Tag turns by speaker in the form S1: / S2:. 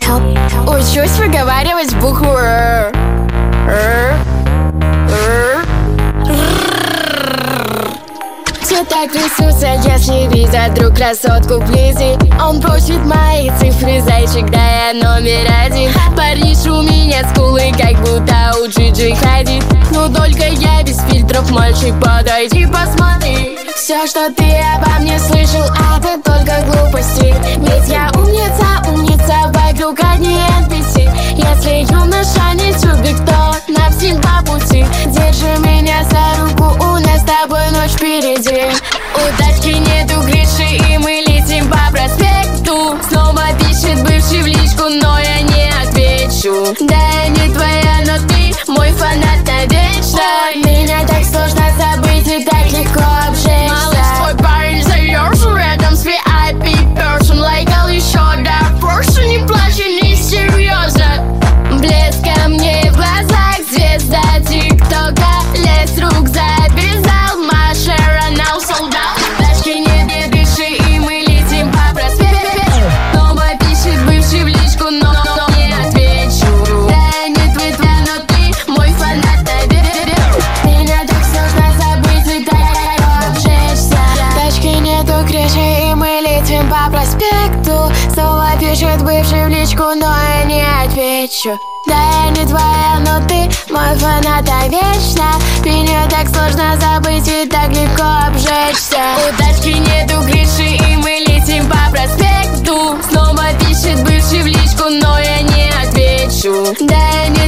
S1: Учусь выговаривать букву Р. Все так трясутся, если видят друг красотку вблизи. Он просит мои цифры, зайчик, да я номер один. Париж у меня скулы, как будто у Джиджи Хадид. Но только я без фильтров, мальчик, подойди, посмотри. Все, что ты обо мне слышал, это только глупости. Ведь я умница, умница, вокруг одни NPC. Если юноша не тюбик, то нам всем по пути. Держи меня за руку, у нас с тобой ночь впереди. У тачки нету крыши, и мы летим по проспекту. Снова пишет бывший в личку, но я не отвечу. Да, я не твоя, но ты мой фанат навечно. Меня так сложно забыть и так легко обжечься. Малыш, твой парень заёрзал рядом с VIP person. Лайкал еще до форса, не плачь и не серьезно. Блеск ко мне в глазах, звезда тиктока. Лес рук завязал, Маша Ронал солдат. Тачки не дыши, и мы летим по проспекту. Снова пишет бывший в личку, но не отвечу. Да, не твой, но ты мой фанат, меня так сложно забыть и так обжечься. Тачки нету крыши, и мы летим по проспекту. Снова пишет бывший в личку, но я не отвечу. Да, я не твоя, но ты мой фанат вечно. Меня так сложно забыть и так легко обжечься. У тачки нету крыши, и мы летим по проспекту. Снова пишет бывший в личку, но я не отвечу. Да, я не